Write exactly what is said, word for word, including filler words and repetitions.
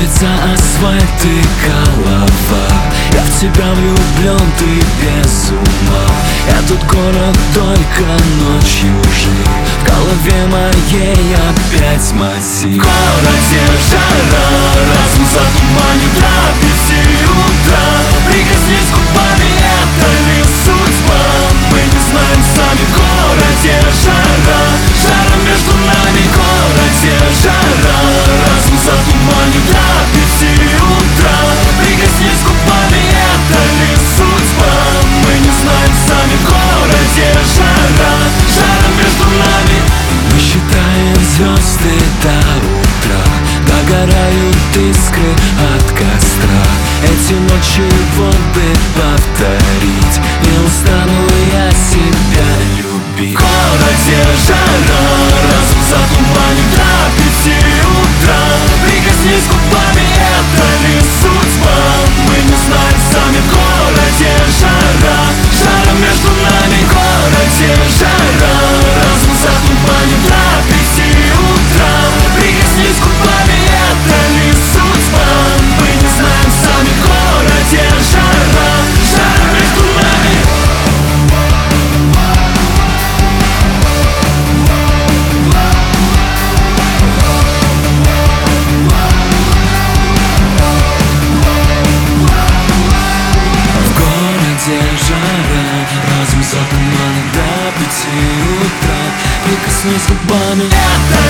Кружится асфальт и голова. Я в тебя влюблен, ты без ума. Этот город только ночью жив. В голове моей опять мотив. В городе жара, разум затуманит до пяти утра. Прикоснись губами, это ли судьба? Мы не знаем сами. В городе жара, жара между нами. В городе жара, разум затуманит до пяти утра. Прикоснись губами, это ли судьба? Мы не знаем сами. В городе жара, жара между нами. Мы считаем звезды до утра. Догорают искры от костра. Эти ночи вот бы повторить. Не устану я себя любить. В городе жара, разум затуманит до пяти утра. Прикоснись губами, это ли судьба? Мы не знаем сами. В городе жара, жара между нами. В городе жара, разум затуманит до пяти утра. Прикоснись губами, это ли судьба? Мы не знаем сами. В городе жара, жара между нами. В городе жара, разум затуманит до пяти утра. Прикоснись губами, это